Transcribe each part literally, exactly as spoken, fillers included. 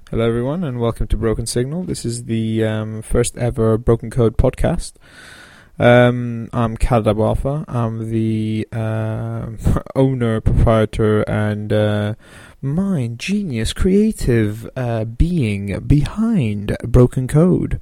Hello everyone and welcome to Broken Signal. This is the um, first ever Broken Code podcast. Um, I'm Khaled Abu Alpha. I'm the uh, owner, proprietor and uh, mind, genius, creative uh, being behind Broken Code.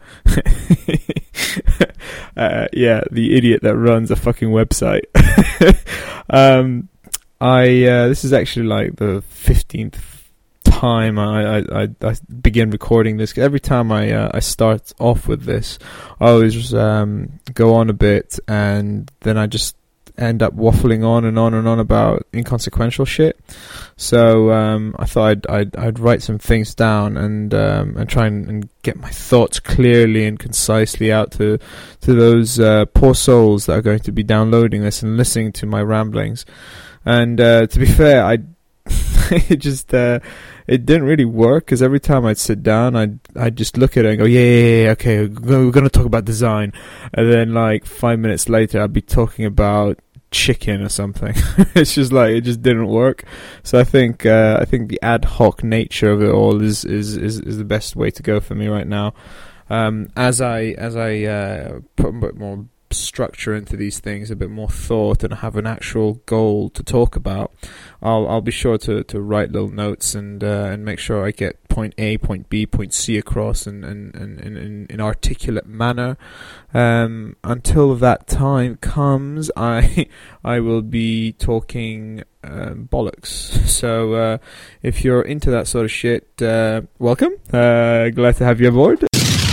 uh, yeah, the idiot that runs a fucking website. um, I uh, this is actually like the fifteenth time I, I, I begin recording this. Every time I uh, I start off with this, I always um, go on a bit and then I just end up waffling on and on and on about inconsequential shit. So um, I thought I'd, I'd I'd write some things down and um, and try and, and get my thoughts clearly and concisely out to to those uh, poor souls that are going to be downloading this and listening to my ramblings. And uh, to be fair, I it just uh, it didn't really work, because every time I'd sit down, I'd I'd just look at it and go, yeah, yeah, yeah, okay, we're going to talk about design, and then like five minutes later, I'd be talking about chicken or something. It's just like, it just didn't work. So I think uh, I think the ad hoc nature of it all is is, is, is the best way to go for me right now. Um, as I as I uh, put a bit more structure into these things, a bit more thought, and have an actual goal to talk about, I'll I'll be sure to, to write little notes and uh, and make sure I get point A, point B, point C across in in in, in, in articulate manner. Um, until that time comes, I I will be talking um, bollocks. So uh, if you're into that sort of shit, uh, welcome. Uh, glad to have you aboard.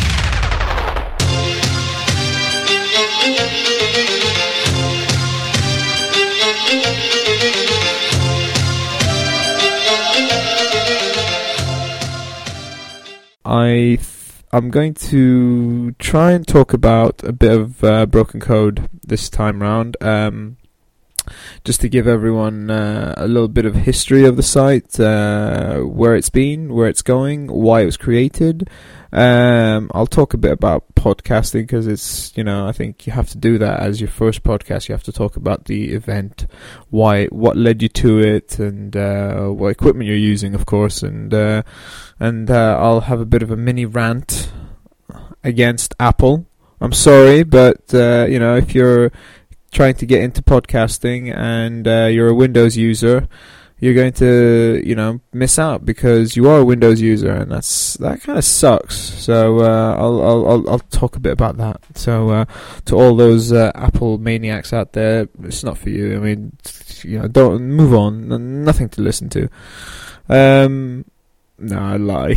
I th- I'm going to try and talk about a bit of uh, broken code this time round, um, just to give everyone uh, a little bit of history of the site, uh, where it's been, where it's going, why it was created. Um, I'll talk a bit about podcasting, because it's, you know, I think you have to do that as your first podcast. You have to talk about the event, why, what led you to it, and uh, what equipment you're using, of course, and uh, and uh, I'll have a bit of a mini rant against Apple. I'm sorry, but uh, you know, if you're trying to get into podcasting and uh, you're a Windows user, you're going to, you know, miss out, because you are a Windows user, and that's that kind of sucks. So uh, I'll, I'll I'll I'll talk a bit about that. So uh, to all those uh, Apple maniacs out there, it's not for you. I mean, you know, don't move on. N- nothing to listen to. Um, no, I lie.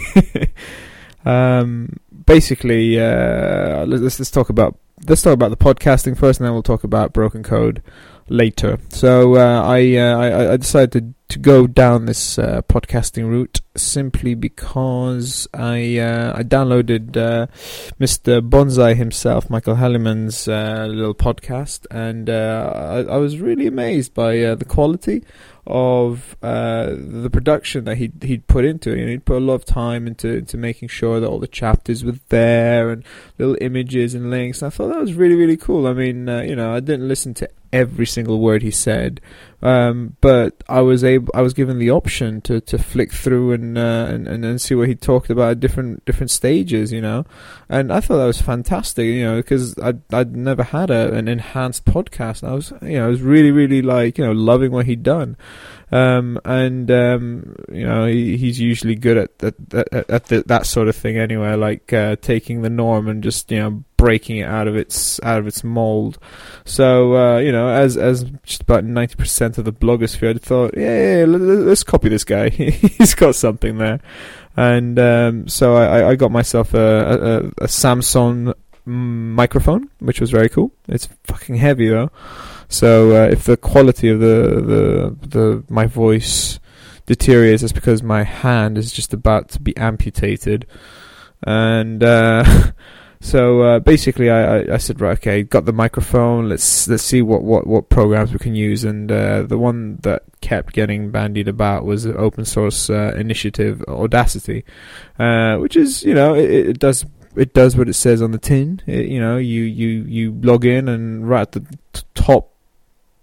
um, basically, uh, let's let's talk about let's talk about the podcasting first, and then we'll talk about broken code later. So uh, I, uh, I I decided to, to go down this uh, podcasting route simply because I uh, I downloaded uh, Mister Bonsai himself, Michael Helliman's uh, little podcast, and uh, I, I was really amazed by uh, the quality of uh, the production that he he'd put into it. You know, he'd put a lot of time into into making sure that all the chapters were there and little images and links. And I thought that was really really cool. I mean, uh, you know, I didn't listen to every single word he said, um, but I was able, I was given the option to, to flick through and, uh, and and and see what he talked about at different different stages, you know, and I thought that was fantastic, you know, because I'd I'd never had a, an enhanced podcast. I was, you know, I was really really like, you know, loving what he'd done. Um, and, um, you know, he, he's usually good at, at, at, at the, that sort of thing anyway, like, uh, taking the norm and just, you know, breaking it out of its, out of its mold. So, uh, you know, as, as just about ninety percent of the blogosphere, I thought, yeah, yeah, let's copy this guy. He's got something there. And, um, so I, I got myself a, a, a Samsung microphone, which was very cool. It's fucking heavy though. So uh, if the quality of the, the the my voice deteriorates, it's because my hand is just about to be amputated. And uh, so uh, basically, I, I, I said, right, okay, got the microphone. Let's let's see what, what, what programs we can use. And uh, the one that kept getting bandied about was the open source uh, initiative Audacity, uh, which is, you know, it, it does. It does what it says on the tin. It, you know, you, you, you log in, and right at the t- top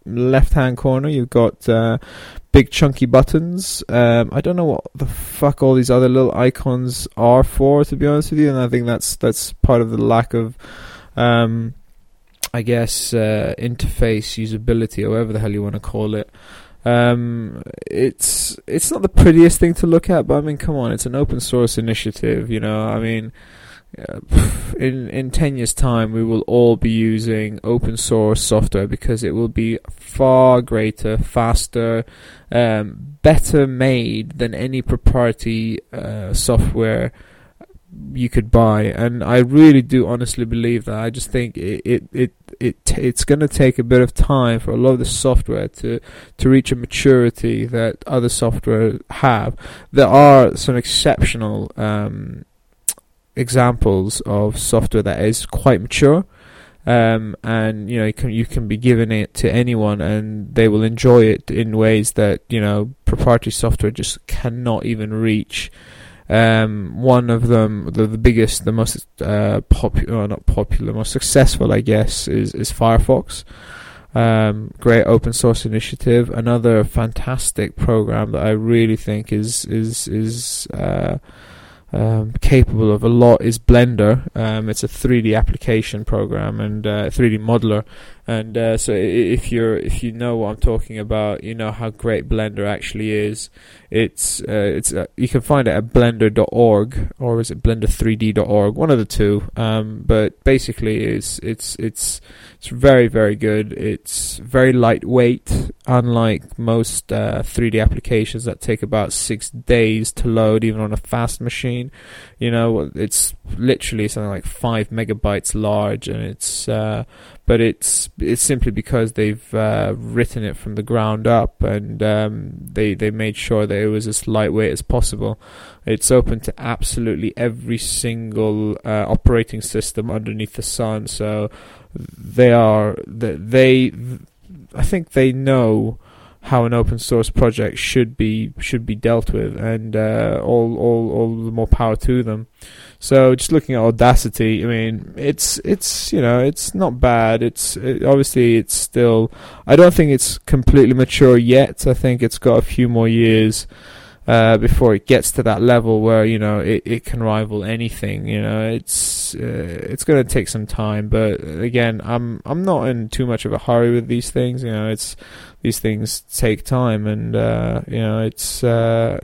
left hand corner, you've got uh, big chunky buttons. Um, I don't know what the fuck all these other little icons are for, to be honest with you, and I think that's that's part of the lack of, um, I guess, uh, interface usability, or whatever the hell you want to call it. Um, it's it's not the prettiest thing to look at, but I mean, come on, it's an open source initiative, you know. I mean, uh, in in ten years' time, we will all be using open source software because it will be far greater, faster, um, better made than any proprietary uh, software you could buy. And I really do honestly believe that. I just think it it it, it t- it's going to take a bit of time for a lot of the software to to reach a maturity that other software have. There are some exceptional um, examples of software that is quite mature, um, and you know you can you can be giving it to anyone and they will enjoy it in ways that, you know, proprietary software just cannot even reach. Um, one of them, the, the biggest, the most uh, popular, not popular, most successful, I guess, is, is Firefox. Um, great open source initiative. Another fantastic program that I really think is is is uh, um, capable of a lot is Blender. Um, it's a three D application program and uh, three D modeler. And uh, so if you're if you know what I'm talking about, you know how great Blender actually is. It's uh, it's uh, you can find it at blender dot org, or is it blender three d dot org? One of the two. Um, but basically, it's it's it's it's very very good. It's very lightweight, unlike most uh, three D applications that take about six days to load, even on a fast machine. You know, it's literally something like five megabytes large, and it's uh, but it's it's simply because they've uh, written it from the ground up, and um, they they made sure that it was as lightweight as possible. It's open to absolutely every single uh, operating system underneath the sun. So they are they I think they know how an open source project should be should be dealt with, and uh, all all all the more power to them. So just looking at Audacity, I mean, it's it's you know it's not bad. It's it, obviously it's still, I don't think it's completely mature yet. I think it's got a few more years uh, before it gets to that level where, you know, it, it can rival anything. You know, it's uh, it's going to take some time, but again, I'm I'm not in too much of a hurry with these things. You know, it's these things take time, and uh, you know, it's uh,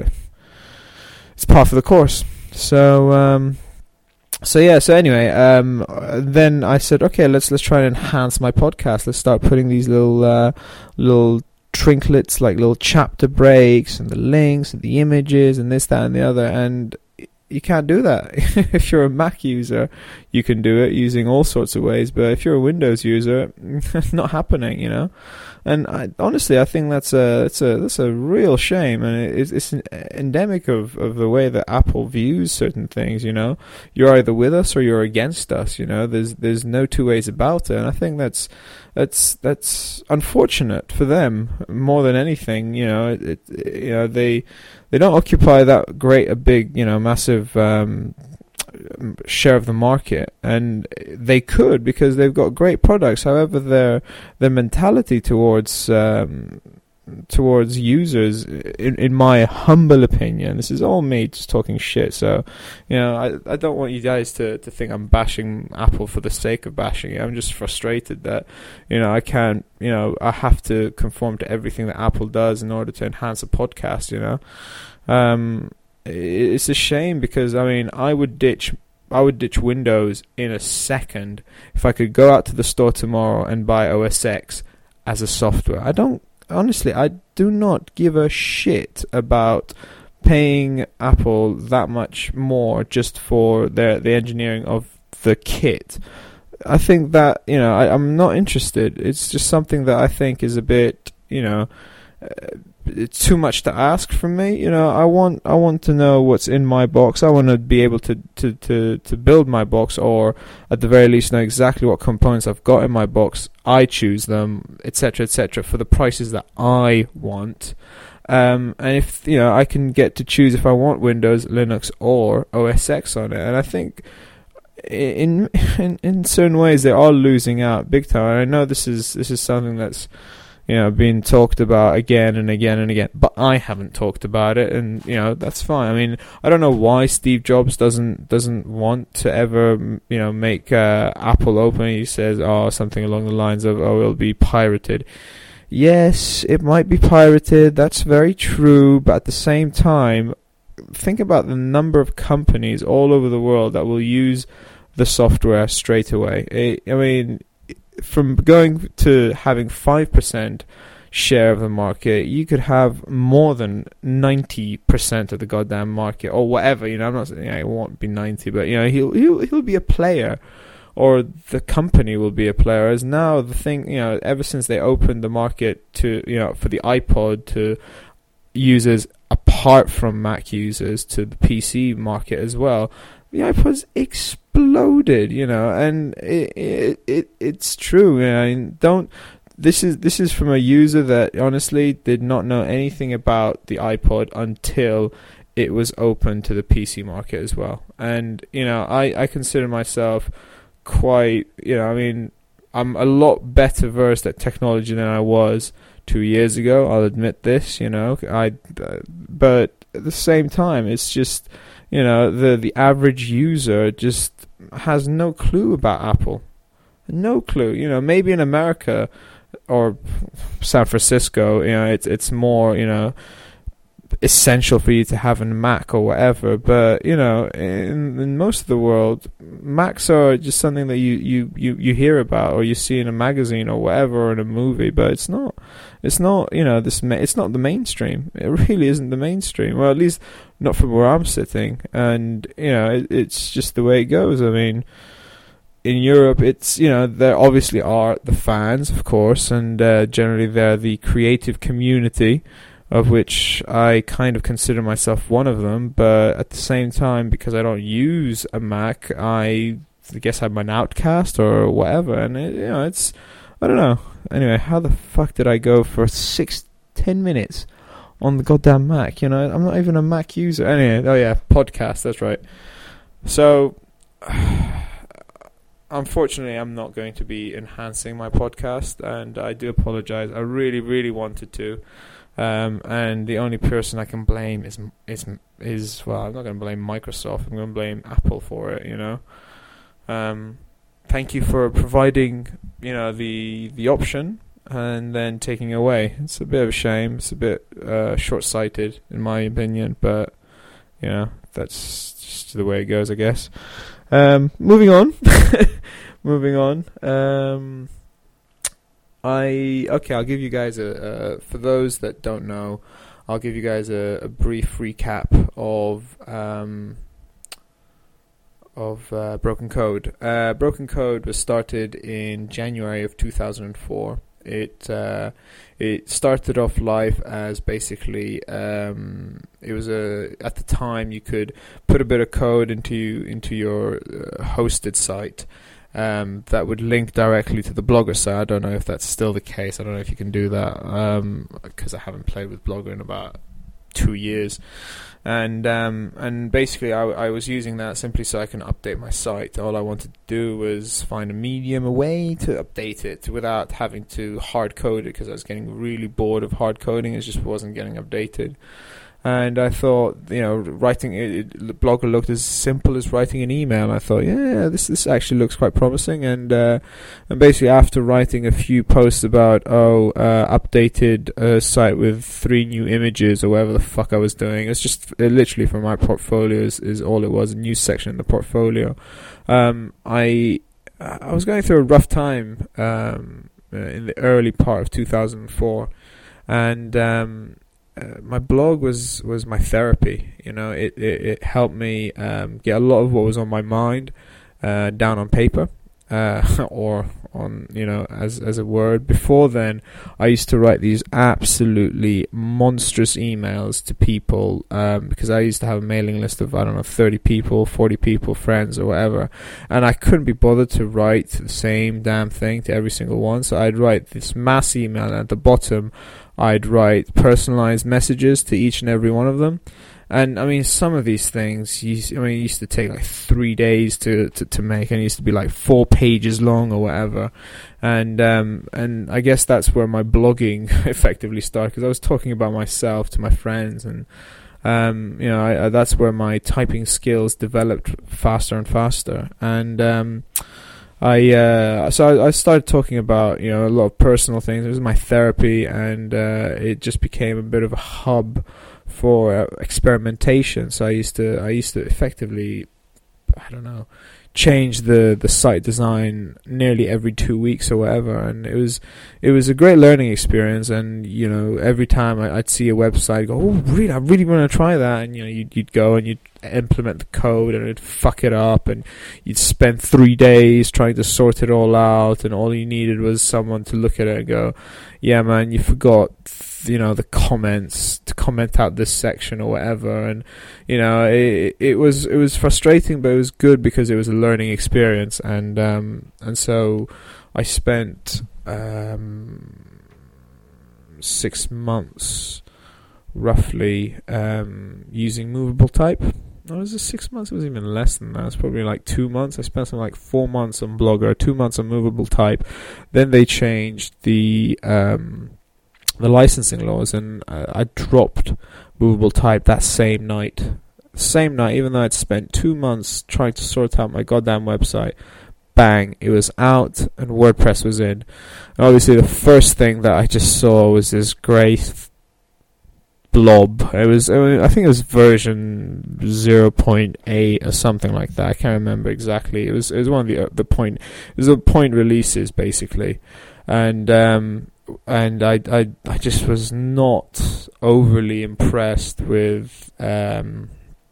it's part of the course. So. Um, So yeah, so anyway, um, then I said, okay, let's let's try and enhance my podcast. Let's start putting these little uh, little trinklets, like little chapter breaks, and the links, and the images, and this, that, and the other. And you can't do that. If you're a Mac user, you can do it using all sorts of ways. But if you're a Windows user, it's not happening, you know. And I, honestly, I think that's a that's a that's a real shame, and it's it's an endemic of, of the way that Apple views certain things. You know, you're either with us or you're against us. You know, there's there's no two ways about it, and I think that's that's that's unfortunate for them more than anything. You know, it, it, you know they they don't occupy that great a big you know massive. Um, share of the market, and they could, because they've got great products. However, their their mentality towards um, towards users, in, in my humble opinion, this is all me just talking shit. So, you know, I I don't want you guys to, to think I'm bashing Apple for the sake of bashing it. I'm just frustrated that, you know, I can't, you know, I have to conform to everything that Apple does in order to enhance a podcast. You know, um. It's a shame, because I mean I would ditch I would ditch Windows in a second if I could go out to the store tomorrow and buy O S X as a software. I don't honestly I do not give a shit about paying Apple that much more just for their the engineering of the kit. I think that, you know, I, I'm not interested. It's just something that I think is a bit, you know, uh, it's too much to ask from me. You know, I want I want to know what's in my box. I want to be able to, to, to, to build my box, or at the very least know exactly what components I've got in my box. I choose them, et cetera, et cetera, for the prices that I want. Um, and if, you know, I can get to choose if I want Windows, Linux, or O S X on it. And I think in in in certain ways they are losing out big time. And I know this is this is something that's, you know, being talked about again and again and again, but I haven't talked about it, and you know, that's fine. I mean, I don't know why Steve Jobs doesn't doesn't want to ever, you know, make uh, Apple open. He says, oh, something along the lines of, oh, it'll be pirated. Yes, it might be pirated, that's very true, but at the same time, think about the number of companies all over the world that will use the software straight away. It, I mean, from going to having five percent share of the market, you could have more than ninety percent of the goddamn market, or whatever, you know, I'm not saying, yeah, it won't be ninety, but, you know, he'll, he'll, he'll be a player, or the company will be a player. As now, the thing, you know, ever since they opened the market to, you know, for the iPod to users apart from Mac users to the P C market as well, the iPod's exploded, you know, and it, it, it it's true. You know, I mean, don't. This is this is from a user that honestly did not know anything about the iPod until it was open to the P C market as well. And you know, I, I consider myself quite, you know, I mean, I'm a lot better versed at technology than I was two years ago. I'll admit this, you know. I, uh, but at the same time, it's just, you know, the the average user just has no clue about Apple, no clue. You know, maybe in America or San Francisco, you know, it's it's more, you know, essential for you to have a Mac or whatever, but you know, in, in most of the world, Macs are just something that you, you, you, you hear about or you see in a magazine or whatever, or in a movie, but it's not it's not you know, this ma- it's not the mainstream. It really isn't the mainstream, well, at least not from where I'm sitting. And you know, it, it's just the way it goes. I mean, in Europe, it's, you know, there obviously are the fans, of course, and uh, generally they're the creative community, of which I kind of consider myself one of them, but at the same time, because I don't use a Mac, I guess I'm an outcast or whatever, and it, you know, it's, I don't know. Anyway, how the fuck did I go for six, ten minutes on the goddamn Mac? You know, I'm not even a Mac user. Anyway, oh yeah, podcast, that's right. So, unfortunately, I'm not going to be enhancing my podcast, and I do apologize. I really, really wanted to. Um, and the only person I can blame is is is well, I'm not going to blame Microsoft. I'm going to blame Apple for it. You know. Um, thank you for providing, you know, the the option and then taking away. It's a bit of a shame. It's a bit uh, short-sighted, in my opinion. But you know, that's just the way it goes, I guess. Um, moving on. moving on. Um, I okay. I'll give you guys a uh, for those that don't know, I'll give you guys a, a brief recap of um, of uh, Broken Code. Uh, Broken Code was started in January of two thousand four. It uh, it started off life as basically um, it was a at the time you could put a bit of code into into your uh, hosted site. Um, that would link directly to the Blogger site. I don't know if that's still the case. I don't know if you can do that, because um, I haven't played with Blogger in about two years. And um, and basically I, I was using that simply so I can update my site. All I wanted to do was find a medium, a way to update it without having to hard code it, because I was getting really bored of hard coding. It just wasn't getting updated. And I thought, you know, writing it, it, Blogger looked as simple as writing an email. I thought, yeah, this this actually looks quite promising. And uh, and basically, after writing a few posts about, oh, uh, updated uh, site with three new images or whatever the fuck I was doing, it's just uh, literally for my portfolio is, is all it was, a news section in the portfolio. Um, I I was going through a rough time um, uh, in the early part of two thousand four, and um, Uh, my blog was, was my therapy. You know, it, it, it helped me um, get a lot of what was on my mind uh, down on paper uh, or on, you know, as as a word. Before then, I used to write these absolutely monstrous emails to people um, because I used to have a mailing list of, I don't know, thirty people, forty people, friends or whatever, and I couldn't be bothered to write the same damn thing to every single one. So I'd write this mass email, and at the bottom I'd write personalized messages to each and every one of them. And I mean, some of these things, you, I mean, it used to take like three days to, to, to make, and it used to be like four pages long or whatever. And um, and I guess that's where my blogging effectively started, because I was talking about myself to my friends, and um, you know, I, I, that's where my typing skills developed faster and faster. And um, I uh, so I, I started talking about, you know, a lot of personal things. It was my therapy, and uh, it just became a bit of a hub for uh, experimentation. So I used to I used to effectively, I don't know, change the the site design nearly every two weeks or whatever, and it was it was a great learning experience. And you know, every time I, I'd see a website, I'd go, oh really, I really want to try that, and you know, you'd, you'd go and you'd implement the code, and it'd fuck it up, and you'd spend three days trying to sort it all out, and all you needed was someone to look at it and go, yeah man, you forgot, you know, the comments, to comment out this section or whatever. And you know, it it was it was frustrating, but it was good because it was a learning experience. And um and so I spent um six months roughly um using Movable Type. No, was it six months? It was even less than that. It was probably like two months. I spent something like four months on Blogger, two months on Movable Type. Then they changed the um the licensing laws, and uh, I dropped Movable Type that same night. Same night, even though I'd spent two months trying to sort out my goddamn website. Bang, it was out, and WordPress was in. And obviously the first thing that I just saw was this grey th- blob. It was, I, mean, I think it was version zero point eight or something like that. I can't remember exactly. It was it was one of the uh, the point. It was the point releases basically, and um, and I I I just was not overly impressed with um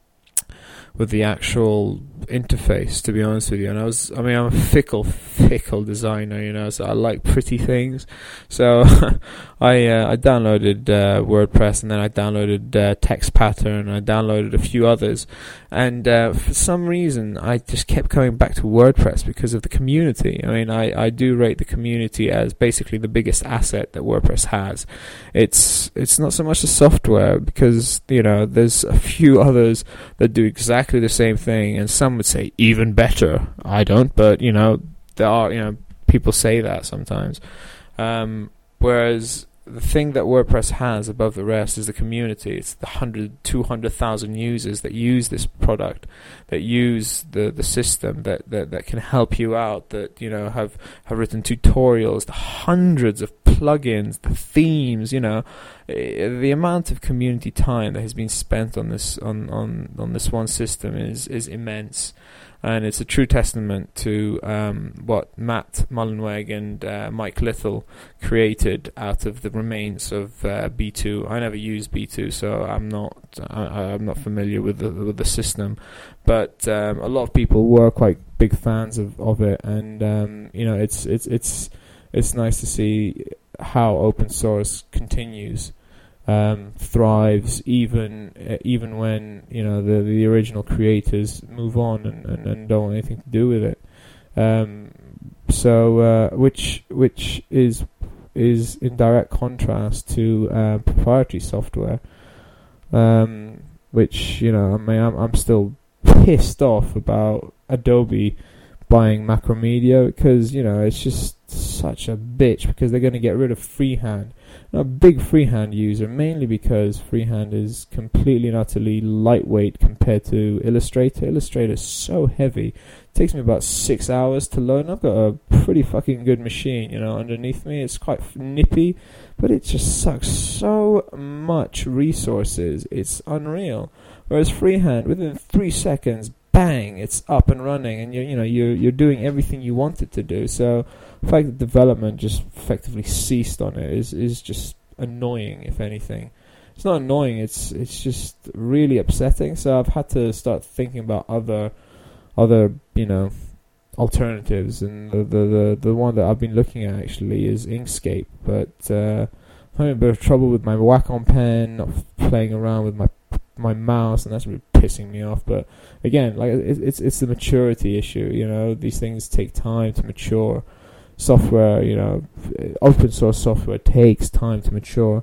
with the actual interface, to be honest with you. And I was, I mean, I'm a fickle, fickle designer, you know, so I like pretty things. So I uh, I downloaded uh, WordPress, and then I downloaded uh, Text Pattern, and I downloaded a few others. And uh, for some reason, I just kept coming back to WordPress because of the community. I mean, I, I do rate the community as basically the biggest asset that WordPress has. It's it's not so much the software, because, you know, there's a few others that do exactly the same thing, and some would say even better. I don't, but you know, there are, you know, people say that sometimes. Um, whereas the thing that WordPress has above the rest is the community. It's the one hundred, two hundred thousand users that use this product, that use the, the system, that, that, that can help you out, that, you know, have, have written tutorials, the hundreds of plugins, the themes, you know. The amount of community time that has been spent on this on, on, on this one system is, is immense. And it's a true testament to um, what Matt Mullenweg and uh, Mike Little created out of the remains of uh, B two. I never used B two, so I'm not I, I'm not familiar with the with the system. But um, a lot of people were quite big fans of, of it, and um, you know, it's it's it's it's nice to see how open source continues. Um, thrives even uh, even when, you know, the the original creators move on and, and, and don't want anything to do with it. Um, so uh, which which is is in direct contrast to uh, proprietary software, um, which, you know, I mean, I'm I'm still pissed off about Adobe buying Macromedia, because, you know, it's just such a bitch, because they're going to get rid of freehand. I'm a big freehand user, mainly because freehand is completely and utterly lightweight compared to Illustrator. Illustrator is so heavy. It takes me about six hours to learn. I've got a pretty fucking good machine, you know, underneath me. It's quite f- nippy, but it just sucks so much resources. It's unreal. Whereas freehand, within three seconds, bang, it's up and running, and you you know you're you're doing everything you want it to do. So the fact that development just effectively ceased on it is is just annoying. If anything, it's not annoying. It's it's just really upsetting. So I've had to start thinking about other other you know alternatives, and the the the, the one that I've been looking at actually is Inkscape. But uh, I'm having a bit of trouble with my Wacom pen, not playing around with my my mouse, and that's really pissing me off. But again, like it, it's it's the maturity issue. You know, these things take time to mature. Software, you know, open source software takes time to mature,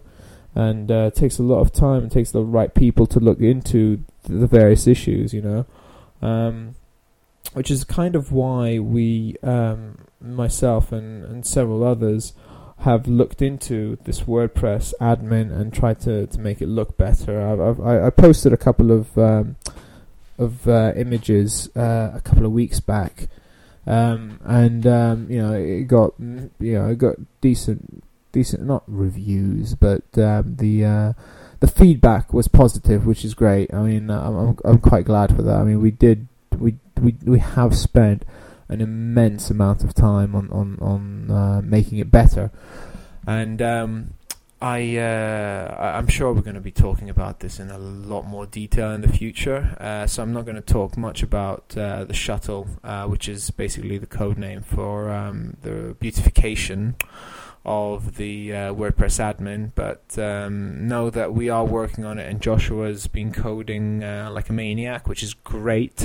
and uh, it takes a lot of time. It takes the right people to look into the various issues, you know, um, which is kind of why we, um, myself and, and several others, have looked into this WordPress admin and tried to, to make it look better. I've, I've, I I posted a couple of um, of uh, images uh, a couple of weeks back, um, and um, you know it got you know it got decent decent not reviews, but um, the uh, the feedback was positive, which is great. I mean, I'm I'm, I'm quite glad for that. I mean, we did we we we have spent an immense amount of time on on on uh, making it better, and um, I uh, I'm sure we're going to be talking about this in a lot more detail in the future. Uh, so I'm not going to talk much about uh, the shuttle, uh, which is basically the code name for um, the beautification of the uh, WordPress admin, but um, know that we are working on it, and Joshua's been coding uh, like a maniac, which is great.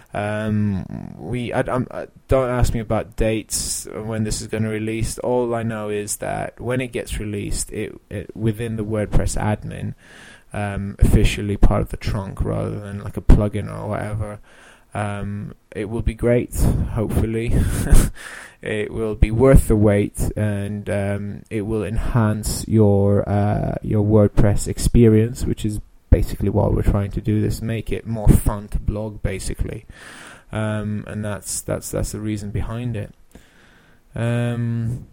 Um, we I, I'm, I, don't ask me about dates when this is going to release. All I know is that when it gets released, it, it within the WordPress admin, um, officially part of the trunk rather than like a plugin or whatever. Um, it will be great, hopefully. It will be worth the wait, and um, it will enhance your uh, your WordPress experience, which is basically what we're trying to do. This make it more fun to blog, basically, um, and that's that's that's the reason behind it. Um,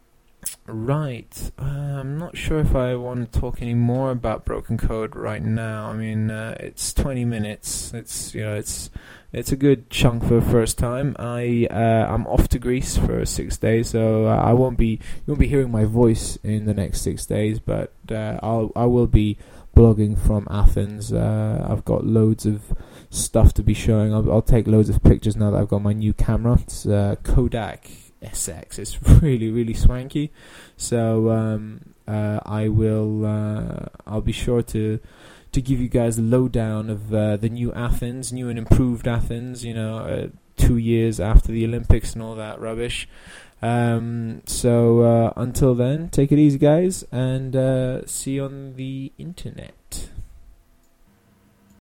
right, uh, I'm not sure if I want to talk any more about Broken Code right now. I mean, uh, it's twenty minutes. It's you know it's. It's a good chunk for the first time. I uh, I'm off to Greece for six days, so uh, I won't be you won't be hearing my voice in the next six days. But uh, I'll I will be blogging from Athens. Uh, I've got loads of stuff to be showing. I'll, I'll take loads of pictures now that I've got my new camera. It's uh, Kodak S X. It's really really swanky. So um, uh, I will uh, I'll be sure to. to give you guys a lowdown of uh, the new Athens, new and improved Athens, you know, uh, two years after the Olympics and all that rubbish. Um, so uh, until then, take it easy, guys, and uh, see you on the internet.